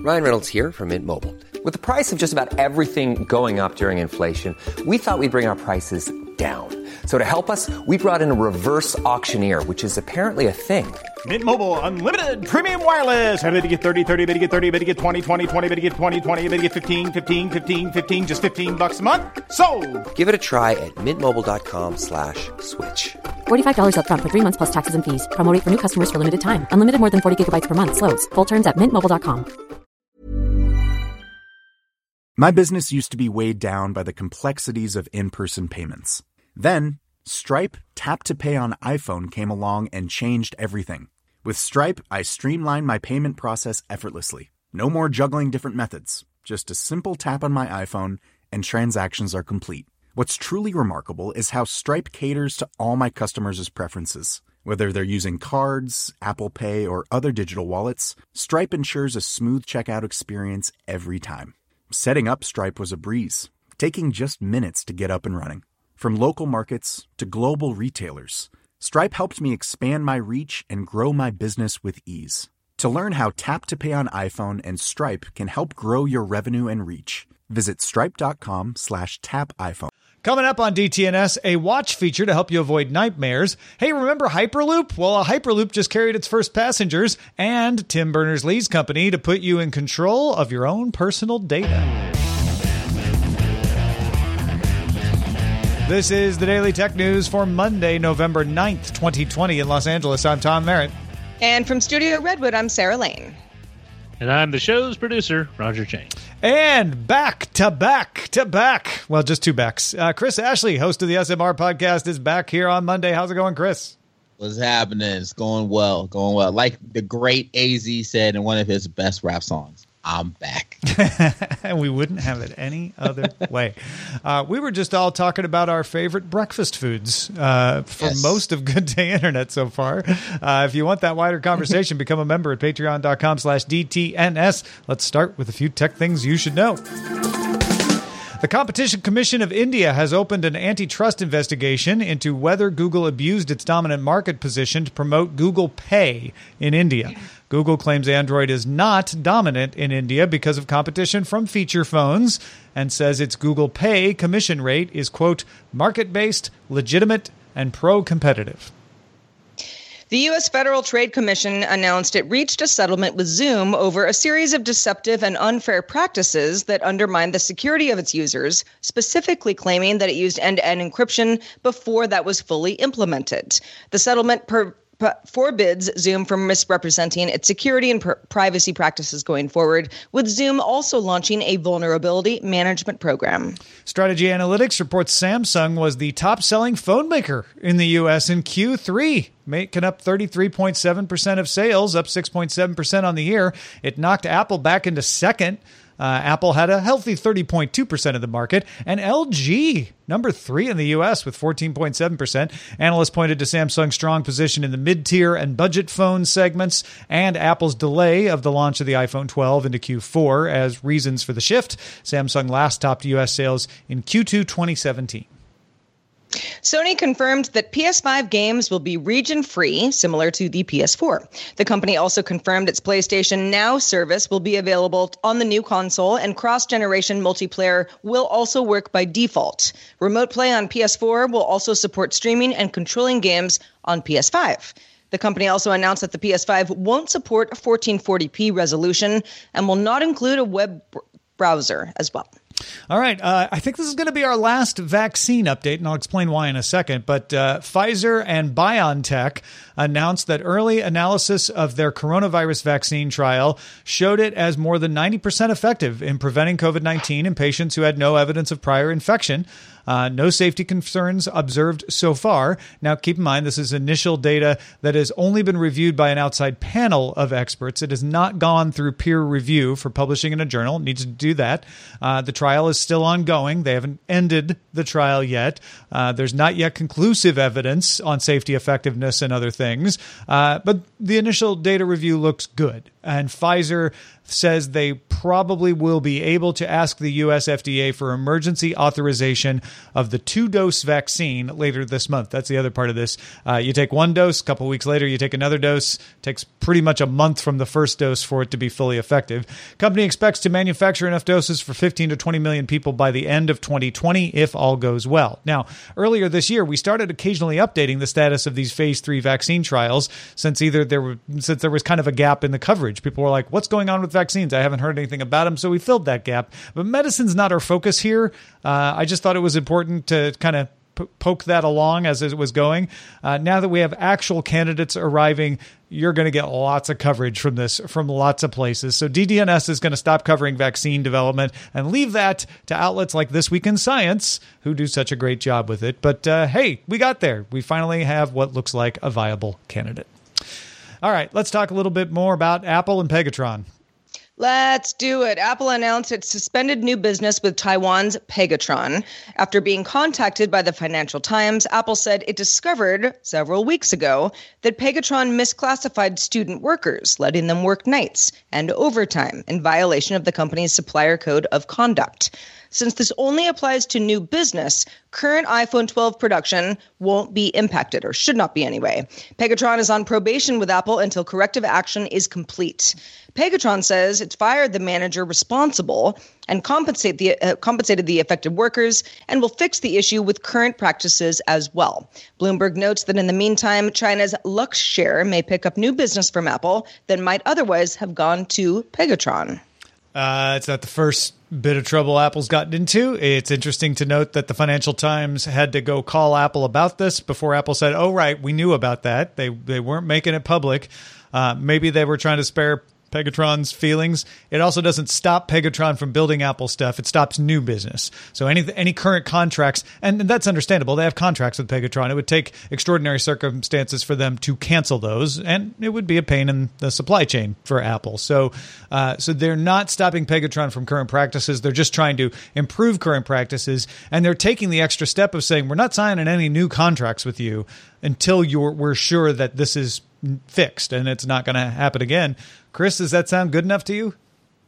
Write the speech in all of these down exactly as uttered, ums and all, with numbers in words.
Ryan Reynolds here from Mint Mobile. With the price of just about everything going up during inflation, we thought we'd bring our prices down. So to help us, we brought in a reverse auctioneer, which is apparently a thing. Mint Mobile Unlimited Premium Wireless. How to get thirty, thirty, how to get thirty, how to get twenty, twenty, twenty, how to get twenty, twenty, how to get fifteen, fifteen, fifteen, fifteen, just fifteen bucks a month? Sold! Give it a try at mintmobile.com slash switch. forty-five dollars up front for three months plus taxes and fees. Promo rate for new customers for limited time. Unlimited more than forty gigabytes per month. Slows full terms at mint mobile dot com. My business used to be weighed down by the complexities of in-person payments. Then, Stripe Tap to Pay on iPhone came along and changed everything. With Stripe, I streamlined my payment process effortlessly. No more juggling different methods. Just a simple tap on my iPhone and transactions are complete. What's truly remarkable is how Stripe caters to all my customers' preferences. Whether they're using cards, Apple Pay, or other digital wallets, Stripe ensures a smooth checkout experience every time. Setting up Stripe was a breeze, taking just minutes to get up and running. From local markets to global retailers, Stripe helped me expand my reach and grow my business with ease. To learn how Tap to Pay on iPhone and Stripe can help grow your revenue and reach, visit stripe.com slash tap iPhone. Coming up on D T N S, a watch feature to help you avoid nightmares. Hey, remember Hyperloop? Well, a Hyperloop just carried its first passengers, and Tim Berners-Lee's company to put you in control of your own personal data. This is the Daily Tech News for Monday, November ninth, twenty twenty in Los Angeles. I'm Tom Merritt. And from Studio Redwood, I'm Sarah Lane. And I'm the show's producer, Roger Chang. And back to back to back. Well, just two backs. Uh, Chris Ashley, host of the S M R podcast, is back here on Monday. How's it going, Chris? What's happening? It's going well, going well. Like the great A Z said in one of his best rap songs, I'm back. And we wouldn't have it any other way. Uh, we were just all talking about our favorite breakfast foods uh, for yes. most of Good Day Internet so far. Uh, if you want that wider conversation, become a member at patreon.com slash DTNS. Let's start with a few tech things you should know. The Competition Commission of India has opened an antitrust investigation into whether Google abused its dominant market position to promote Google Pay in India. Google claims Android is not dominant in India because of competition from feature phones and says its Google Pay commission rate is, quote, market-based, legitimate, and pro-competitive. The U S Federal Trade Commission announced it reached a settlement with Zoom over a series of deceptive and unfair practices that undermine the security of its users, specifically claiming that it used end-to-end encryption before that was fully implemented. The settlement per forbids Zoom from misrepresenting its security and pr- privacy practices going forward, with Zoom also launching a vulnerability management program. Strategy Analytics reports Samsung was the top-selling phone maker in the U S in Q three, making up thirty-three point seven percent of sales, up six point seven percent on the year. It knocked Apple back into second. Uh, Apple had a healthy thirty point two percent of the market, and L G, number three in the U S with fourteen point seven percent. Analysts pointed to Samsung's strong position in the mid-tier and budget phone segments and Apple's delay of the launch of the iPhone twelve into Q four as reasons for the shift. Samsung last topped U S sales in Q two twenty seventeen. Sony confirmed that P S five games will be region-free, similar to the P S four. The company also confirmed its PlayStation Now service will be available on the new console, and cross-generation multiplayer will also work by default. Remote play on P S four will also support streaming and controlling games on P S five. The company also announced that the P S five won't support fourteen forty p resolution and will not include a web browser as well. All right. Uh, I think this is going to be our last vaccine update, and I'll explain why in a second. But uh, Pfizer and BioNTech announced that early analysis of their coronavirus vaccine trial showed it as more than ninety percent effective in preventing COVID nineteen in patients who had no evidence of prior infection. Uh, no safety concerns observed so far. Now, keep in mind, this is initial data that has only been reviewed by an outside panel of experts. It has not gone through peer review for publishing in a journal. It needs to do that. Uh, the trial is still ongoing. They haven't ended the trial yet. Uh, there's not yet conclusive evidence on safety, effectiveness, and other things. Uh, but the initial data review looks good. And Pfizer says they probably will be able to ask the U S F D A for emergency authorization of the two-dose vaccine later this month. That's the other part of this. Uh, you take one dose, a couple weeks later, you take another dose. It takes pretty much a month from the first dose for it to be fully effective. Company expects to manufacture enough doses for fifteen to twenty million people by the end of twenty twenty, if all goes well. Now, earlier this year, we started occasionally updating the status of these phase three vaccine trials since either there were since there was kind of a gap in the coverage. People were like, what's going on with vaccines? I haven't heard anything about them, so we filled that gap. But medicine's not our focus here. Uh, I just thought it was important to kind of p- poke that along as it was going. Uh, now that we have actual candidates arriving, you're going to get lots of coverage from this from lots of places. So D D N S is going to stop covering vaccine development and leave that to outlets like This Week in Science, who do such a great job with it. But uh, hey, we got there. We finally have what looks like a viable candidate. All right, let's talk a little bit more about Apple and Pegatron. Let's do it. Apple announced it suspended new business with Taiwan's Pegatron. After being contacted by the Financial Times, Apple said it discovered several weeks ago that Pegatron misclassified student workers, letting them work nights and overtime in violation of the company's supplier code of conduct. Since this only applies to new business, current iPhone twelve production won't be impacted, or should not be anyway. Pegatron is on probation with Apple until corrective action is complete. Pegatron says it's fired the manager responsible and compensate the, uh, compensated the affected workers and will fix the issue with current practices as well. Bloomberg notes that in the meantime, China's Luxshare may pick up new business from Apple that might otherwise have gone to Pegatron. Uh, it's not the first bit of trouble Apple's gotten into. It's interesting to note that the Financial Times had to go call Apple about this before Apple said, oh, right, we knew about that. They they weren't making it public. Uh, maybe they were trying to spare Pegatron's feelings. It also doesn't stop Pegatron from building Apple stuff. It stops new business. So any any current contracts, and that's understandable. They have contracts with Pegatron. It would take extraordinary circumstances for them to cancel those, and it would be a pain in the supply chain for Apple. So, uh, so they're not stopping Pegatron from current practices. They're just trying to improve current practices, and they're taking the extra step of saying, we're not signing any new contracts with you until you're we're sure that this is fixed and it's not going to happen again. Chris, does that sound good enough to you?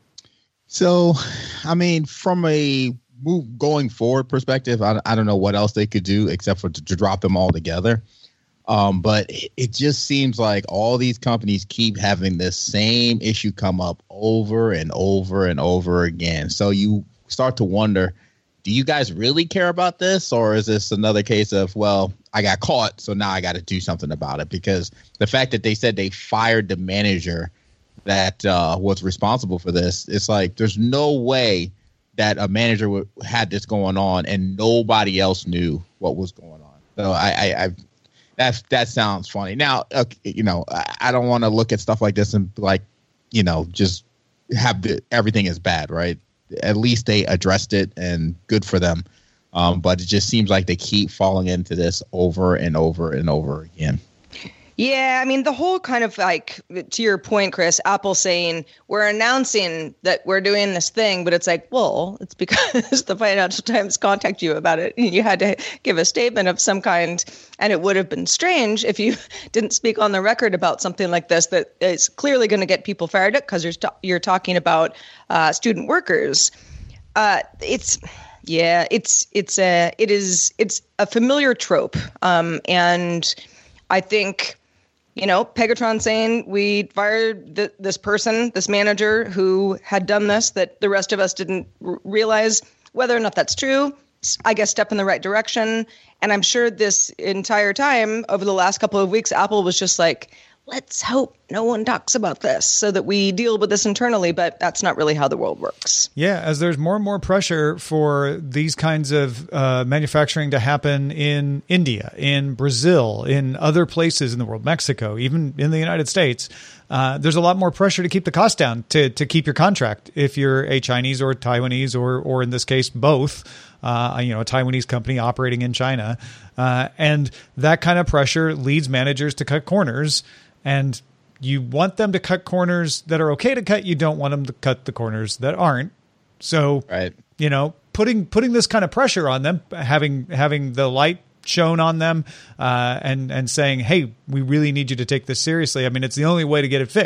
So, I mean, from a move going forward perspective, I, I don't know what else they could do except for to, to drop them all together. Um, but it, it just seems like all these companies keep having this same issue come up over and over and over again. So you start to wonder, do you guys really care about this? Or is this another case of, well, I got caught, so now I got to do something about it? Because the fact that they said they fired the manager that uh, was responsible for this, it's like there's no way that a manager would, had this going on and nobody else knew what was going on. So I, I, I that that sounds funny. Now, uh, you know, I, I don't want to look at stuff like this and like, you know, just have the, everything is bad, right? At least they addressed it, and good for them. Um, but it just seems like they keep falling into this over and over and over again. Yeah, I mean, the whole kind of like, to your point, Chris, Apple saying we're announcing that we're doing this thing, but it's like, well, it's because the Financial Times contacted you about it. You had to give a statement of some kind, and it would have been strange if you didn't speak on the record about something like this that is clearly going to get people fired up because you're, st- you're talking about uh, student workers. Uh, it's... Yeah, it's it's a it is it's a familiar trope, um, and I think, you know, Pegatron saying we fired th- this person, this manager who had done this that the rest of us didn't r- realize. Whether or not that's true, I guess step in the right direction. And I'm sure this entire time over the last couple of weeks, Apple was just like, let's hope no one talks about this so that we deal with this internally. But that's not really how the world works. Yeah, as there's more and more pressure for these kinds of uh, manufacturing to happen in India, in Brazil, in other places in the world, Mexico, even in the United States, uh, there's a lot more pressure to keep the cost down, to to keep your contract if you're a Chinese or Taiwanese or, or in this case, both. Uh, you know, a Taiwanese company operating in China. Uh, and that kind of pressure leads managers to cut corners. And you want them to cut corners that are okay to cut. You don't want them to cut the corners that aren't. So, right. you know, putting putting this kind of pressure on them, having having the light shown on them, uh, and and saying, hey, we really need you to take this seriously. I mean, it's the only way to get it fixed.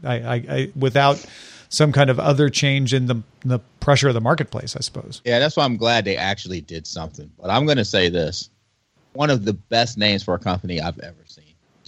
I, I, I without some kind of other change in the the pressure of the marketplace, I suppose. Yeah, that's why I'm glad they actually did something. But I'm going to say this: one of the best names for a company I've ever seen.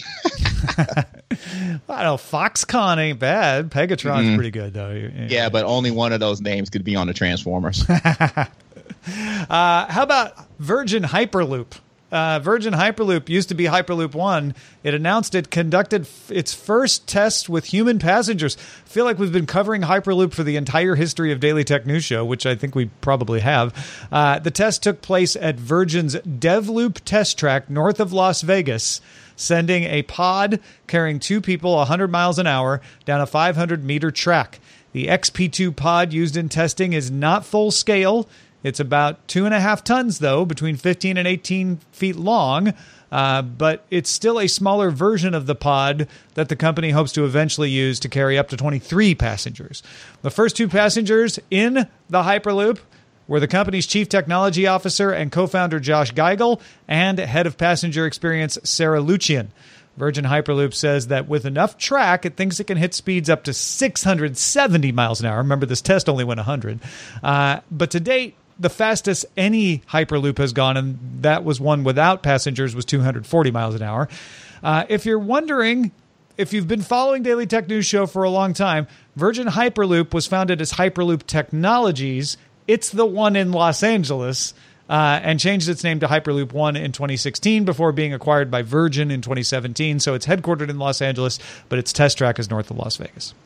I don't know, Foxconn ain't bad. Pegatron's mm-hmm. pretty good though. Yeah. yeah, but only one of those names could be on the Transformers. uh, how about Virgin Hyperloop? Uh, Virgin Hyperloop used to be Hyperloop One. It announced it conducted f- its first test with human passengers. I feel like we've been covering Hyperloop for the entire history of Daily Tech News Show, which I think we probably have. Uh, the test took place at Virgin's DevLoop test track north of Las Vegas, sending a pod carrying two people one hundred miles an hour down a five hundred meter track. The X P two pod used in testing is not full scale. It's about two and a half tons, though, between fifteen and eighteen feet long. Uh, but it's still a smaller version of the pod that the company hopes to eventually use to carry up to twenty-three passengers. The first two passengers in the Hyperloop were the company's chief technology officer and co-founder Josh Geigel and head of passenger experience Sarah Lucian. Virgin Hyperloop says that with enough track, it thinks it can hit speeds up to six hundred seventy miles an hour. Remember, this test only went one hundred. Uh, but to date, the fastest any Hyperloop has gone, and that was one without passengers, was two hundred forty miles an hour. Uh, if you're wondering, if you've been following Daily Tech News Show for a long time, Virgin Hyperloop was founded as Hyperloop Technologies. It's the one in Los Angeles, uh, and changed its name to Hyperloop One in twenty sixteen before being acquired by Virgin in twenty seventeen. So it's headquartered in Los Angeles, but its test track is north of Las Vegas.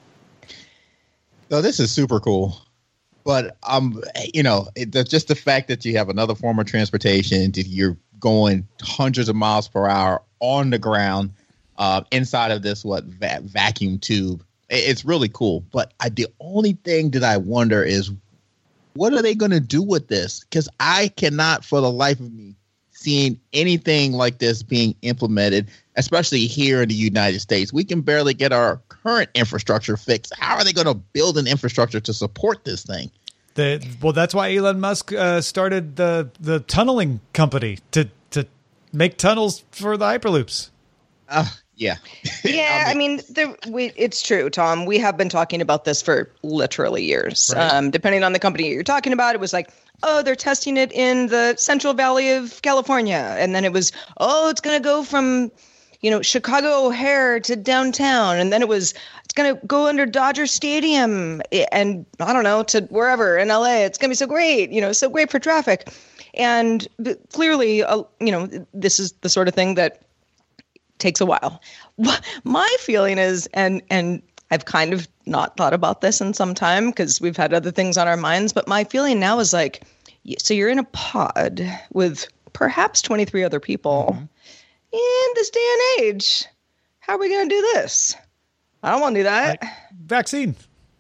So this is super cool. But, um, you know, it, just the fact that you have another form of transportation, you're going hundreds of miles per hour on the ground uh, inside of this, what, va- vacuum tube. It, it's really cool. But I, the only thing that I wonder is, what are they going to do with this? Because I cannot, for the life of me, seeing anything like this being implemented, especially here in the United States. We can barely get our current infrastructure fixed. How are they going to build an infrastructure to support this thing? The, well, that's why Elon Musk uh, started the the tunneling company to to make tunnels for the Hyperloops. Uh, yeah. Yeah, I mean, there, we, it's true, Tom. We have been talking about this for literally years. Right. Um, depending on the company you're talking about, it was like, oh, they're testing it in the Central Valley of California. And then it was, oh, it's going to go from, you know, Chicago O'Hare to downtown. And then it was, it's going to go under Dodger Stadium and, I don't know, to wherever in L A. It's going to be so great, you know, so great for traffic. And clearly, uh, you know, this is the sort of thing that takes a while. My feeling is, and and I've kind of not thought about this in some time because we've had other things on our minds, but my feeling now is like, so you're in a pod with perhaps twenty-three other people. Mm-hmm. In this day and age, how are we going to do this? I don't want to do that. Like, vaccine.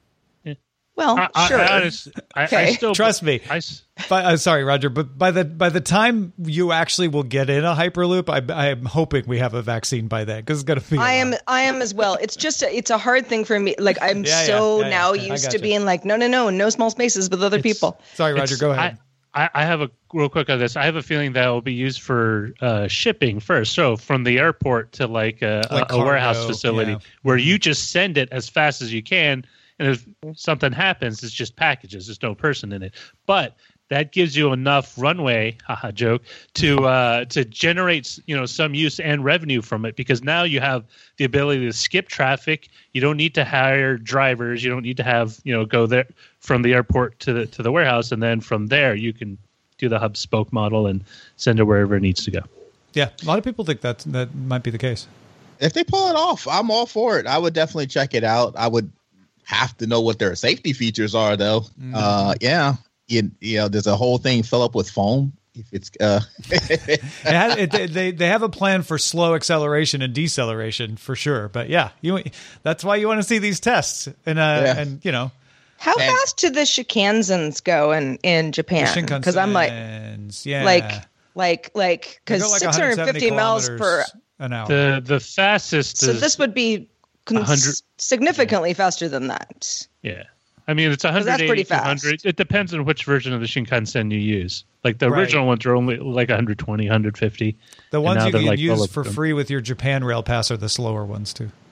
Well, I, sure. I, honest, I, okay. I still trust me. I, But, uh, sorry, Roger, but by the by the time you actually will get in a Hyperloop, I, I'm hoping we have a vaccine by then because it's going to be. I am, I am as well. It's just, a, it's a hard thing for me. Like I'm yeah, so yeah, yeah, now yeah. used to you. being like, no, no, no, no small spaces with other It's, people. Sorry, Roger, go ahead. I, I have a real quick on this. I have a feeling that will be used for uh, shipping first. So from the airport to like a, Like a, cargo, a warehouse facility yeah. where you just send it as fast as you can. And if something happens, it's just packages. There's no person in it. But that gives you enough runway, haha, joke, to uh, to generate you know some use and revenue from it because now you have the ability to skip traffic. You don't need to hire drivers. You don't need to have you know go there from the airport to the to the warehouse, and then from there you can do the hub spoke model and send it wherever it needs to go. Yeah, a lot of people think that that might be the case. If they pull it off, I'm all for it. I would definitely check it out. I would have to know what their safety features are, though. Mm-hmm. Uh, yeah, you, you know, there's a whole thing fill up with foam. If it's uh, it has, it, they they have a plan for slow acceleration and deceleration for sure. But yeah, you that's why you want to see these tests and uh, yeah. and you know. How and, fast do the Shinkansens go in, in Japan? Because I'm like, yeah. like, like, like, because like six hundred fifty miles per an hour. The the fastest. So is this would be cons- significantly yeah. faster than that. Yeah, I mean it's one hundred eighty, that's pretty fast. two hundred. It depends on which version of the Shinkansen you use. Like the right. original ones are only like one twenty, one fifty. The ones you can like use for free with your Japan Rail Pass are the slower ones too.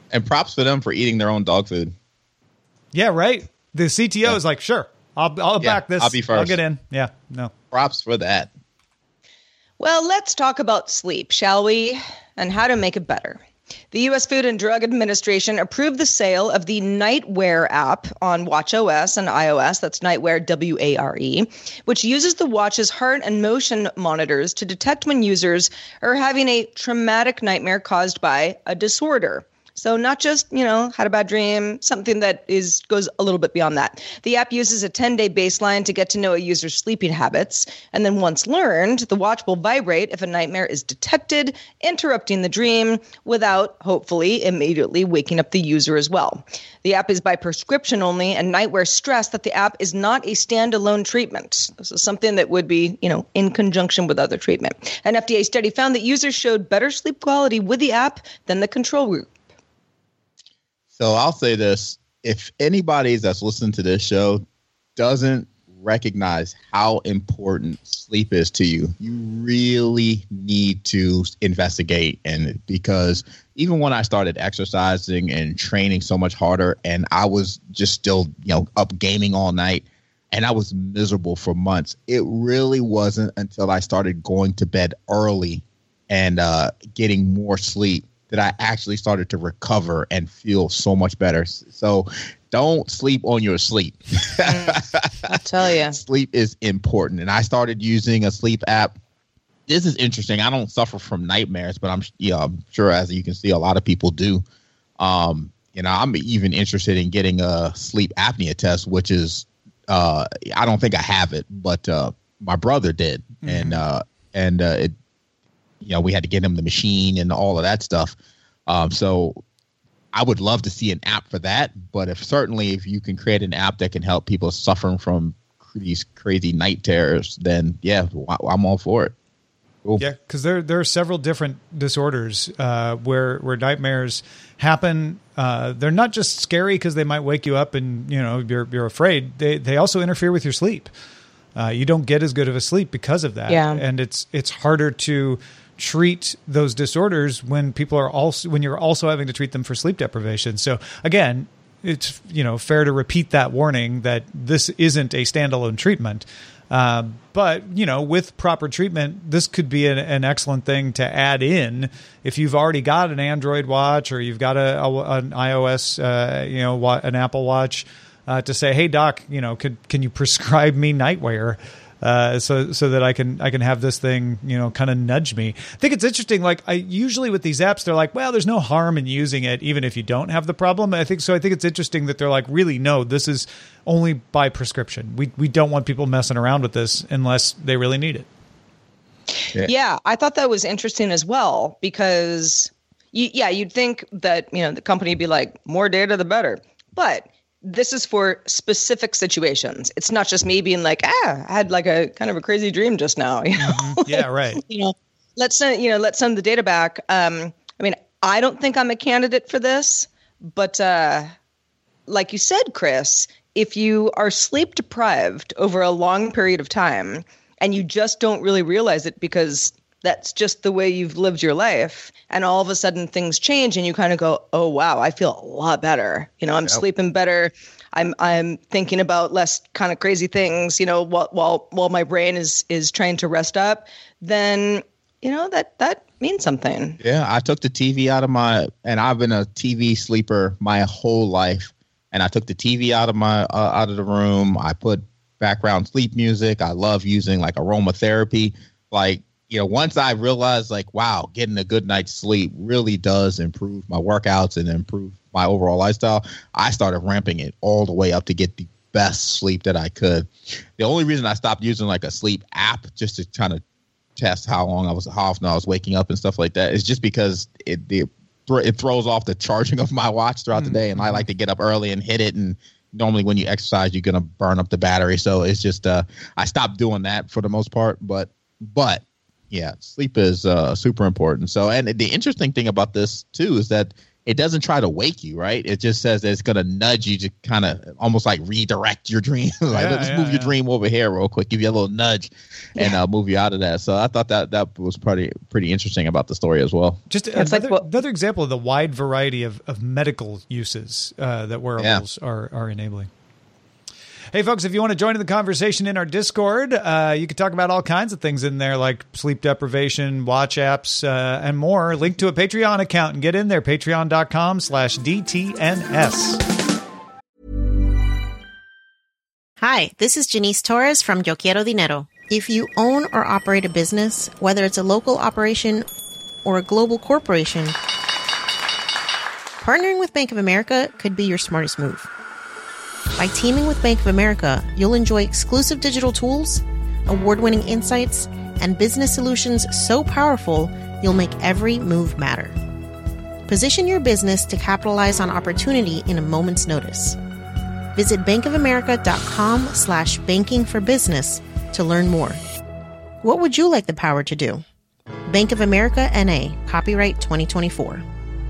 And props for them for eating their own dog food. Yeah, right. The C T O yeah. is like, sure, I'll I'll yeah, back this. I'll be first. I'll get in. Yeah, no. Props for that. Well, let's talk about sleep, shall we? And how to make it better. The U S Food and Drug Administration approved the sale of the NightWare app on watchOS and iOS. That's NightWare, W A R E, which uses the watch's heart and motion monitors to detect when users are having a traumatic nightmare caused by a disorder. So not just, you know, had a bad dream, something that is goes a little bit beyond that. The app uses a ten-day baseline to get to know a user's sleeping habits. And then once learned, the watch will vibrate if a nightmare is detected, interrupting the dream without, hopefully, immediately waking up the user as well. The app is by prescription only, and NightWare stressed that the app is not a standalone treatment. This is something that would be, you know, in conjunction with other treatment. An F D A study found that users showed better sleep quality with the app than the control group. So I'll say this, if anybody that's listening to this show doesn't recognize how important sleep is to you, you really need to investigate. And because even when I started exercising and training so much harder, and I was just still, you know, up gaming all night, and I was miserable for months, it really wasn't until I started going to bed early and uh, getting more sleep that I actually started to recover and feel so much better. So don't sleep on your sleep. I'll tell you. Sleep is important. And I started using a sleep app. This is interesting. I don't suffer from nightmares, but I'm, you know, I'm sure, as you can see, a lot of people do. Um, you know, I'm even interested in getting a sleep apnea test, which is, uh, I don't think I have it, but uh, my brother did. Mm-hmm. And, uh, and uh, it, you know, we had to get him the machine and all of that stuff. Um, so I would love to see an app for that. But if certainly if you can create an app that can help people suffering from these crazy night terrors, then yeah, I'm all for it. Cool. Yeah, because there there are several different disorders uh, where where nightmares happen. Uh, they're not just scary because they might wake you up and you know you're you're afraid. They they also interfere with your sleep. Uh, you don't get as good of a sleep because of that. Yeah. And it's it's harder to treat those disorders when people are also when you're also having to treat them for sleep deprivation. So again, it's you know fair to repeat that warning that this isn't a standalone treatment. Uh, but you know, with proper treatment, this could be an, an excellent thing to add in if you've already got an Android watch or you've got a, a an iOS, uh, you know, an Apple Watch. Uh, to say, hey doc, you know, could can you prescribe me NightWare, uh, so so that I can I can have this thing, you know, kind of nudge me. I think it's interesting. Like I usually with these apps, they're like, well, there's no harm in using it, even if you don't have the problem. I think so. I think it's interesting that they're like, really, no, this is only by prescription. We we don't want people messing around with this unless they really need it. Yeah, yeah I thought that was interesting as well because, you, yeah, you'd think that you know the company would be like, more data the better, but this is for specific situations. It's not just me being like, ah, I had like a kind of a crazy dream just now. You know? Mm-hmm. Yeah, right. you know, let's send you know let's send the data back. Um, I mean, I don't think I'm a candidate for this, but uh, like you said, Chris, if you are sleep deprived over a long period of time and you just don't really realize it because that's just the way you've lived your life. And all of a sudden things change and you kind of go, oh, wow, I feel a lot better. You know, I'm yep. sleeping better. I'm I'm thinking about less kind of crazy things, you know, while while while my brain is is trying to rest up. Then, you know, that that means something. Yeah, I took the T V out of my and I've been a T V sleeper my whole life. And I took the T V out of my uh, out of the room. I put background sleep music. I love using like aromatherapy. Like, you know, once I realized like, wow, getting a good night's sleep really does improve my workouts and improve my overall lifestyle, I started ramping it all the way up to get the best sleep that I could. The only reason I stopped using like a sleep app just to kind of test how long I was, how often I was waking up and stuff like that is just because it it, it throws off the charging of my watch throughout mm-hmm. the day. And I like to get up early and hit it. And normally when you exercise, you're going to burn up the battery. So it's just, uh, I stopped doing that for the most part, but, but, yeah, sleep is uh, super important. So, and the interesting thing about this too is that it doesn't try to wake you, right? It just says that it's going to nudge you to kind of almost like redirect your dream. like, Yeah, let's yeah, move yeah. your dream over here real quick, give you a little nudge and uh, move you out of that. So I thought that that was pretty pretty interesting about the story as well. Just It's another, like what- another example of the wide variety of, of medical uses uh, that wearables are, are enabling. Hey, folks, if you want to join in the conversation in our Discord, uh, you can talk about all kinds of things in there, like sleep deprivation, watch apps, uh, and more. Link to a Patreon account and get in there, patreon.com slash DTNS. Hi, this is Janice Torres from Yo Quiero Dinero. If you own or operate a business, whether it's a local operation or a global corporation, partnering with Bank of America could be your smartest move. By teaming with Bank of America, you'll enjoy exclusive digital tools, award-winning insights, and business solutions so powerful, you'll make every move matter. Position your business to capitalize on opportunity in a moment's notice. Visit bankofamerica.com slash banking for business to learn more. What would you like the power to do? Bank of America N A, copyright twenty twenty-four.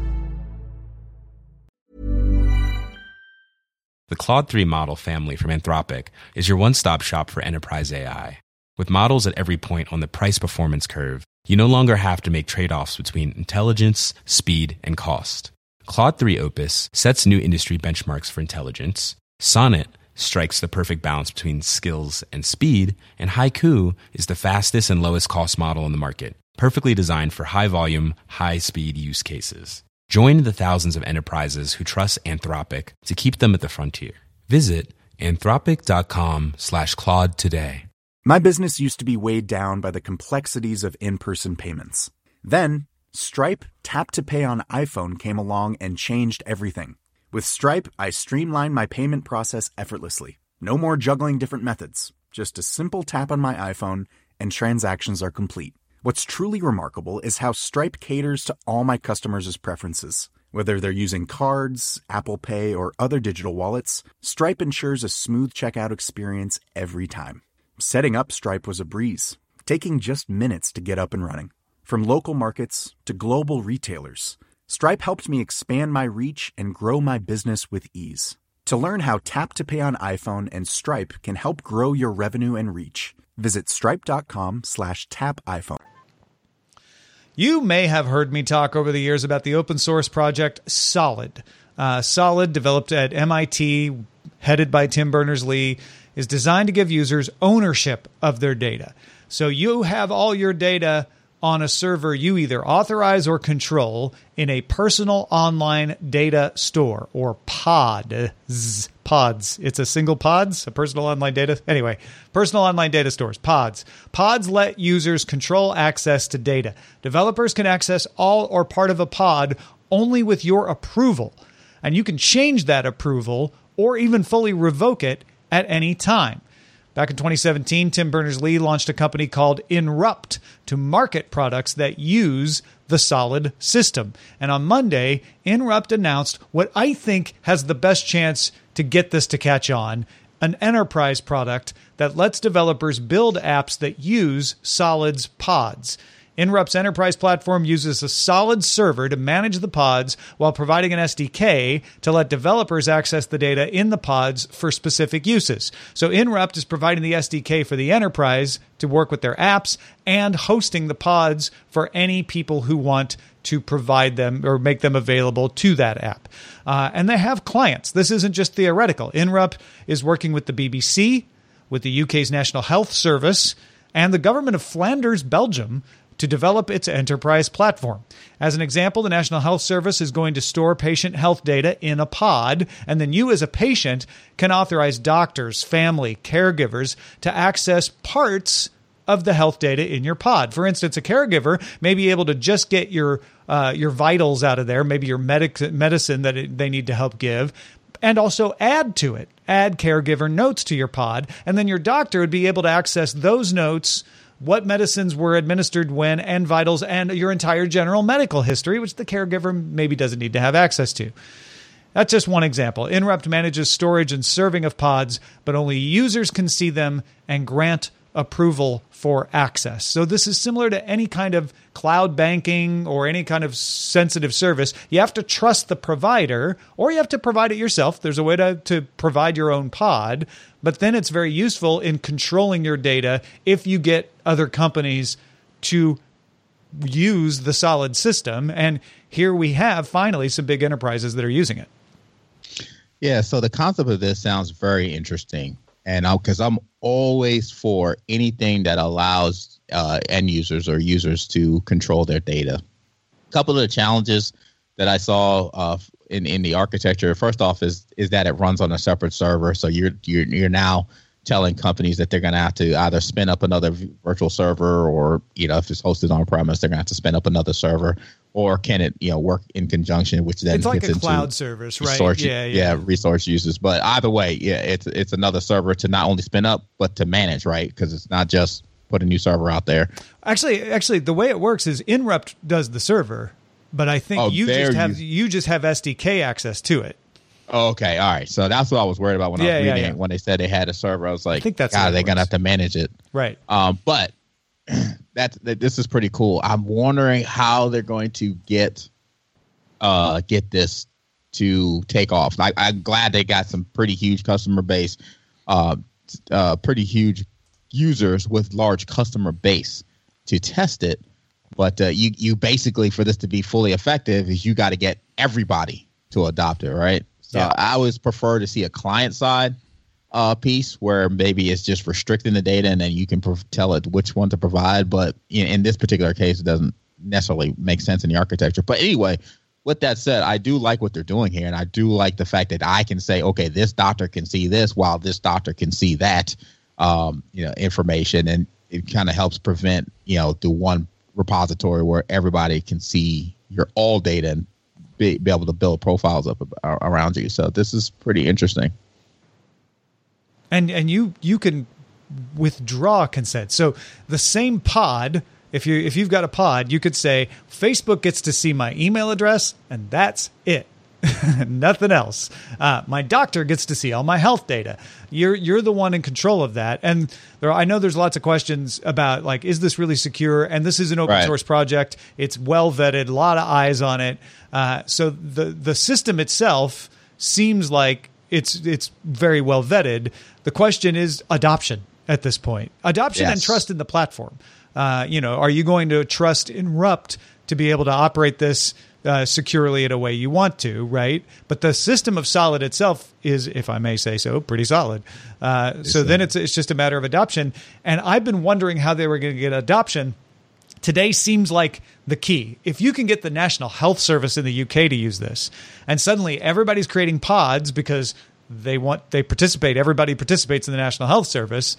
The Claude three model family from Anthropic is your one-stop shop for enterprise A I. With models at every point on the price-performance curve, you no longer have to make trade-offs between intelligence, speed, and cost. Claude three Opus sets new industry benchmarks for intelligence, Sonnet strikes the perfect balance between skills and speed, and Haiku is the fastest and lowest cost model on the market, perfectly designed for high-volume, high-speed use cases. Join the thousands of enterprises who trust Anthropic to keep them at the frontier. Visit anthropic.com slash Claude today. My business used to be weighed down by the complexities of in-person payments. Then, Stripe Tap to Pay on iPhone came along and changed everything. With Stripe, I streamlined my payment process effortlessly. No more juggling different methods. Just a simple tap on my iPhone and transactions are complete. What's truly remarkable is how Stripe caters to all my customers' preferences. Whether they're using cards, Apple Pay, or other digital wallets, Stripe ensures a smooth checkout experience every time. Setting up Stripe was a breeze, taking just minutes to get up and running. From local markets to global retailers, Stripe helped me expand my reach and grow my business with ease. To learn how Tap to Pay on iPhone and Stripe can help grow your revenue and reach, visit stripe.com slash tap iPhone. You may have heard me talk over the years about the open source project Solid. Uh, Solid, developed at M I T, headed by Tim Berners-Lee, is designed to give users ownership of their data. So you have all your data on a server you either authorize or control in a personal online data store, or pods. Pods. It's a single pods, a personal online data. Anyway, personal online data stores, pods. Pods let users control access to data. Developers can access all or part of a pod only with your approval. And you can change that approval or even fully revoke it at any time. Back in twenty seventeen, Tim Berners-Lee launched a company called Inrupt to market products that use the Solid system. And on Monday, Inrupt announced what I think has the best chance to get this to catch on, an enterprise product that lets developers build apps that use Solid's pods. Inrupt's enterprise platform uses a Solid server to manage the pods while providing an S D K to let developers access the data in the pods for specific uses. So Inrupt is providing the S D K for the enterprise to work with their apps and hosting the pods for any people who want to provide them or make them available to that app. Uh, and they have clients. This isn't just theoretical. Inrupt is working with the B B C, with the U K's National Health Service, and the government of Flanders, Belgium, to develop its enterprise platform. As an example, the National Health Service is going to store patient health data in a pod, and then you as a patient can authorize doctors, family, caregivers to access parts of the health data in your pod. For instance, a caregiver may be able to just get your uh, your vitals out of there, maybe your medic- medicine that it, they need to help give, and also add to it, add caregiver notes to your pod, and then your doctor would be able to access those notes, what medicines were administered when, and vitals, and your entire general medical history, which the caregiver maybe doesn't need to have access to. That's just one example. Inrupt manages storage and serving of pods, but only users can see them and grant approval for access. So this is similar to any kind of cloud banking or any kind of sensitive service. You have to trust the provider, or you have to provide it yourself. There's a way to, to provide your own pod, but then it's very useful in controlling your data if you get other companies to use the Solid system. And here we have finally some big enterprises that are using it. Yeah, so the concept of this sounds very interesting. And because I'm always for anything that allows uh, end users or users to control their data. A couple of the challenges that I saw uh, in in the architecture, first off, is is that it runs on a separate server. So you're you're you're now telling companies that they're going to have to either spin up another virtual server, or, you know, if it's hosted on premise, they're going to have to spin up another server. Or can it, you know, work in conjunction, which then it's like gets a cloud into service, right? Resource, yeah, yeah, yeah, resource uses. But either way, yeah, it's it's another server to not only spin up but to manage, right? Because it's not just put a new server out there. Actually, actually, the way it works is Inrupt does the server, but I think Oh, you there just have you- you just have S D K access to it. Oh, okay, all right. So that's what I was worried about when Yeah, I was yeah, reading yeah. it. When they said they had a server, I was like, I think that's how God, it they're gonna works. have to manage it, Right. Um, but that's that, this is pretty cool. I'm wondering how they're going to get uh get this to take off. Like, I'm glad they got some pretty huge customer base, uh, uh, pretty huge users with large customer base to test it. But uh, you you basically, for this to be fully effective, is you got to get everybody to adopt it, right? So Yeah. I always prefer to see a client side uh, piece where maybe it's just restricting the data and then you can prov- tell it which one to provide. But in, in this particular case, it doesn't necessarily make sense in the architecture. But anyway, with that said, I do like what they're doing here. And I do like the fact that I can say, okay, this doctor can see this while this doctor can see that, um, you know, information. And it kind of helps prevent, you know, the one repository where everybody can see your all data and be, be able to build profiles up ab- around you. So this is pretty interesting. And and you you can withdraw consent. So the same pod, if you if you've got a pod, you could say Facebook gets to see my email address, and that's it. Nothing else. Uh, my doctor gets to see all my health data. You're you're the one in control of that. And there, I know there's lots of questions about, like, is this really secure? And this is an open Right. source project. It's well vetted, a lot of eyes on it. Uh, so the the system itself seems like it's it's very well vetted. The question is adoption at this point. Adoption and Yes. trust in the platform. Uh, you know, are you going to trust Inrupt to be able to operate this uh, securely in a way you want to, right? But the system of Solid itself is, if I may say so, pretty solid. Uh, so then it's it's just a matter of adoption. And I've been wondering how they were going to get adoption. Today seems like the key. If you can get the National Health Service in the U K to use this, and suddenly everybody's creating pods because they want they participate, everybody participates in the National Health Service,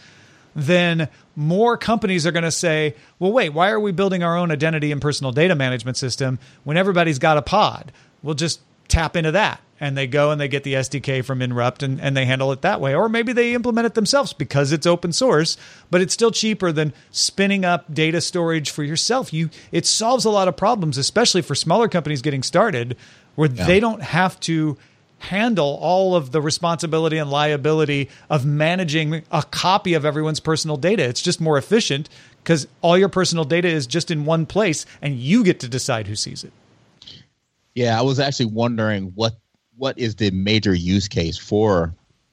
then more companies are going to say, well, wait, why are we building our own identity and personal data management system when everybody's got a pod? We'll just tap into that. And they go and they get the S D K from Inrupt and, and they handle it that way. Or maybe they implement it themselves because it's open source, but it's still cheaper than spinning up data storage for yourself. You It solves a lot of problems, especially for smaller companies getting started, where Yeah. they don't have to handle all of the responsibility and liability of managing a copy of everyone's personal data. It's just more efficient because all your personal data is just in one place and you get to decide who sees it. Yeah, I was actually wondering what what is the major use case for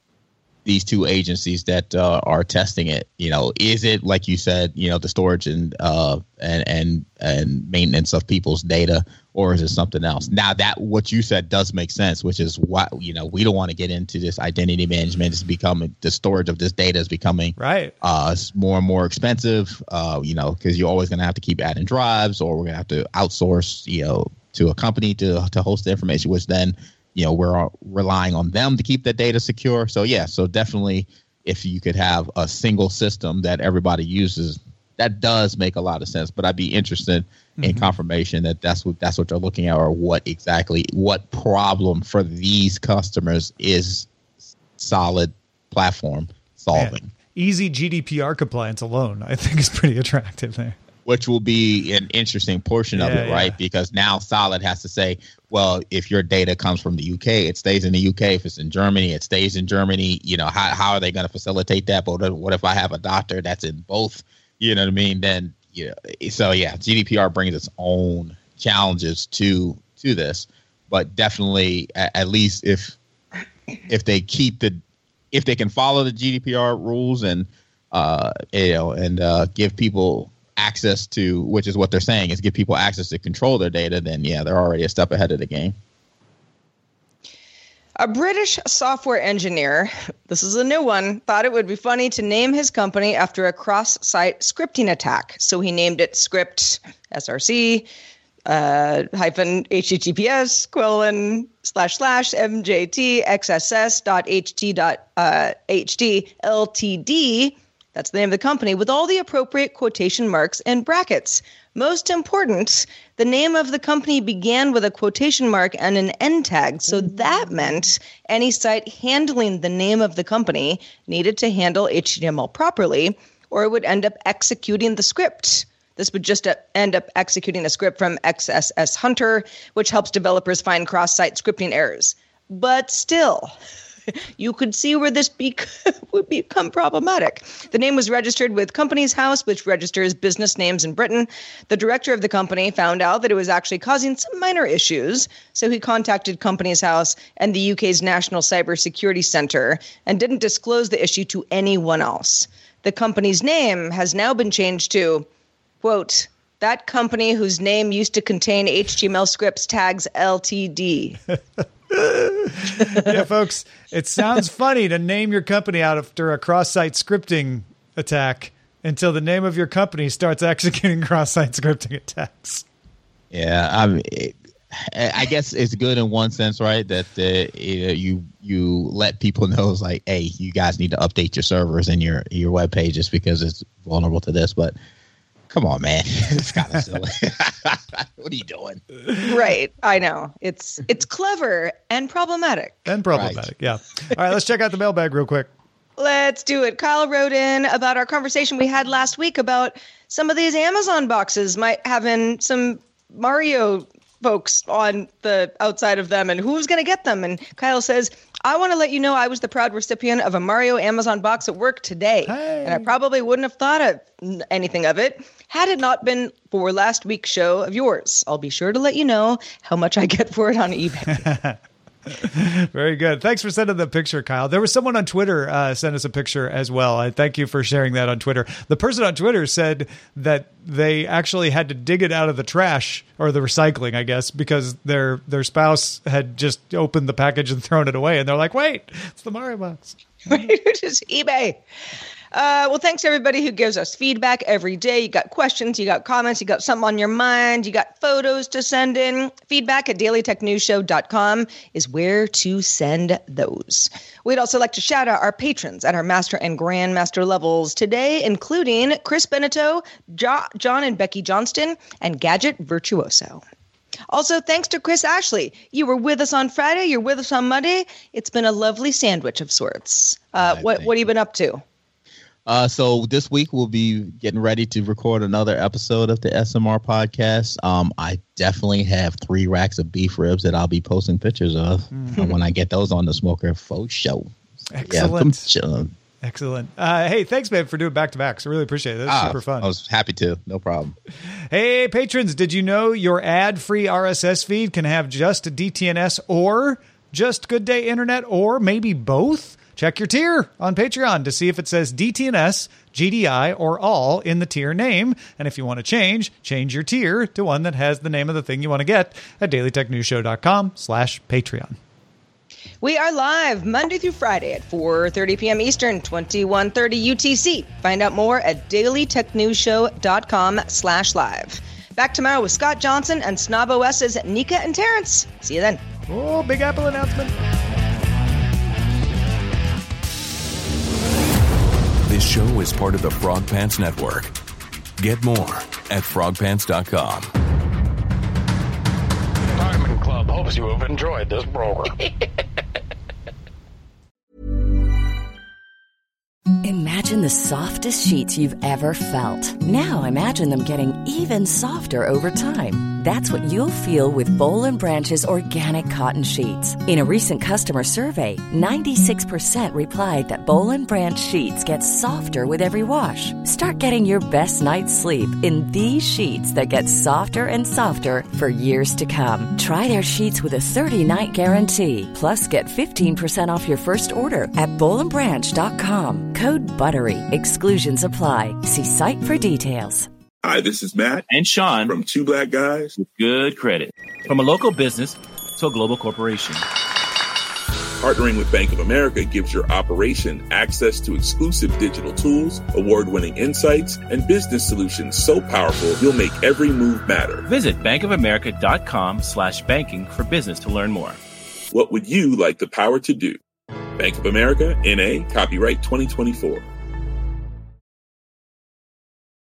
these two agencies that uh, are testing it. You know, is it, like you said, you know, the storage and uh, and and and maintenance of people's data, or is it something else? Now, that what you said does make sense, which is why, you know, we don't want to get into this identity management. It's becoming, the storage of this data is becoming right uh, more and more expensive. Uh, you know, because you're always going to have to keep adding drives, or we're going to have to outsource, you know, to a company to to host the information, which then, you know, we're relying on them to keep that data secure. So, yeah, so definitely if you could have a single system that everybody uses, that does make a lot of sense. But I'd be interested mm-hmm. in confirmation that that's what that's what they're looking at, or what exactly, what problem for these customers is Solid platform solving. Man, easy G D P R compliance alone, I think, is pretty attractive there. which will be an interesting portion of Yeah, it, right? yeah. Because now Solid has to say, well, if your data comes from the U K, it stays in the U K. If it's in Germany, it stays in Germany. You know, how how are they going to facilitate that? But what if I have a doctor that's in both? You know what I mean? Then, you know, so yeah, G D P R brings its own challenges to to this, but definitely at, at least if if they keep the if they can follow the G D P R rules and uh you know and uh give people access to, which is what they're saying, is give people access to control their data, then yeah, they're already a step ahead of the game. A British software engineer, this is a new one, thought it would be funny to name his company after a cross-site scripting attack. So he named it Script S R C uh, hyphen H T T P S colon slash slash M J T X S S dot H T dot uh, H D L T D. That's the name of the company, with all the appropriate quotation marks and brackets. Most important, the name of the company began with a quotation mark and an end tag. So that meant any site handling the name of the company needed to handle H T M L properly, or it would end up executing the script. This would just end up executing a script from X S S Hunter, which helps developers find cross-site scripting errors. But still, you could see where this be- would become problematic. The name was registered with Companies House, which registers business names in Britain. The director of the company found out that it was actually causing some minor issues, so he contacted Companies House and the U K's National Cybersecurity Centre and didn't disclose the issue to anyone else. The company's name has now been changed to, quote, that company whose name used to contain H T M L scripts tags L T D. Yeah, folks, it sounds funny to name your company out after a cross-site scripting attack until the name of your company starts executing cross-site scripting attacks. Yeah, I mean, it, I guess it's good in one sense, right? That uh, you you let people know, it's like, hey, you guys need to update your servers and your your web pages because it's vulnerable to this. But come on, man, it's kind of silly. What are you doing? Right, I know. It's it's clever and problematic. And problematic, right. Yeah. All right, let's check out the mailbag real quick. Let's do it. Kyle wrote in about our conversation we had last week about some of these Amazon boxes might having some Mario folks on the outside of them and who's going to get them. And Kyle says, I want to let you know I was the proud recipient of a Mario Amazon box at work today. Hey. And I probably wouldn't have thought of anything of it had it not been for last week's show of yours. I'll be sure to let you know how much I get for it on eBay. Very good. Thanks for sending the picture, Kyle. There was someone on Twitter uh, sent us a picture as well. I thank you for sharing that on Twitter. The person on Twitter said that they actually had to dig it out of the trash or the recycling, I guess, because their their spouse had just opened the package and thrown it away. And they're like, wait, it's the Mario box. It is eBay. Uh, well, thanks to everybody who gives us feedback every day. You got questions, you got comments, you got something on your mind, you got photos to send in. Feedback at daily tech news show dot com is where to send those. We'd also like to shout out our patrons at our master and grandmaster levels today, including Chris Beneteau, jo- John and Becky Johnston, and Gadget Virtuoso. Also, thanks to Chris Ashley. You were with us on Friday, you're with us on Monday. It's been a lovely sandwich of sorts. Uh, what, what have you been up to? Uh, so this week we'll be getting ready to record another episode of the S M R podcast. Um, I definitely have three racks of beef ribs that I'll be posting pictures of mm-hmm. when I get those on the Smoker Faux Show. Excellent. Yeah, Excellent. Uh, hey, thanks, man, for doing back-to-backs. I really appreciate it. That's ah, super fun. I was happy to. No problem. Hey, patrons, did you know your ad-free R S S feed can have just D T N S or just Good Day Internet or maybe both? Check your tier on Patreon to see if it says D T N S, G D I, or all in the tier name. And if you want to change, change your tier to one that has the name of the thing you want to get at daily tech news show dot com slash Patreon. We are live Monday through Friday at four thirty p.m. Eastern, twenty-one thirty U T C. Find out more at daily tech news show dot com slash live. Back tomorrow with Scott Johnson and SnobOS's Nika and Terrence. See you then. Oh, Big Apple announcement. This show is part of the Frog Pants Network. Get more at frog pants dot com. Diamond Club hopes you have enjoyed this program. Imagine the softest sheets you've ever felt. Now imagine them getting even softer over time. That's what you'll feel with Boll and Branch's organic cotton sheets. In a recent customer survey, ninety-six percent replied that Boll and Branch sheets get softer with every wash. Start getting your best night's sleep in these sheets that get softer and softer for years to come. Try their sheets with a thirty-night guarantee. Plus, get fifteen percent off your first order at boll and branch dot com. Code BUTTERY. Exclusions apply. See site for details. Hi, this is Matt and Sean from Two Black Guys with Good Credit. From a local business to a global corporation. Partnering with Bank of America gives your operation access to exclusive digital tools, award-winning insights, and business solutions so powerful you'll make every move matter. Visit bankofamerica.com slash banking for business to learn more. What would you like the power to do? Bank of America, N A, copyright twenty twenty-four.